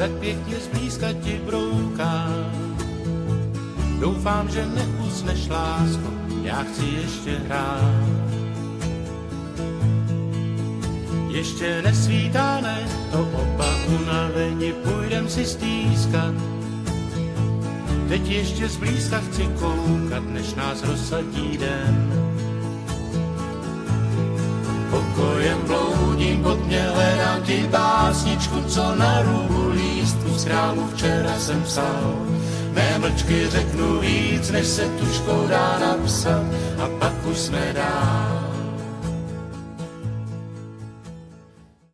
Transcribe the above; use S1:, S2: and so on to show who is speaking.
S1: tak pěkně zblízka ti broukám. Doufám, že neusneš, lásko, já chci ještě hrát. Ještě nesvítá, ne, to oba unavení, půjdem si stýskat. Teď ještě zblízka chci koukat, než nás rozsadí den. Pokojem bloudím, pod mě hledám ti básničku, co na růbu lístku z krámu včera jsem psal. Mé mlčky řeknu víc, než se tužkou dá napsat, a pak už jsme dál.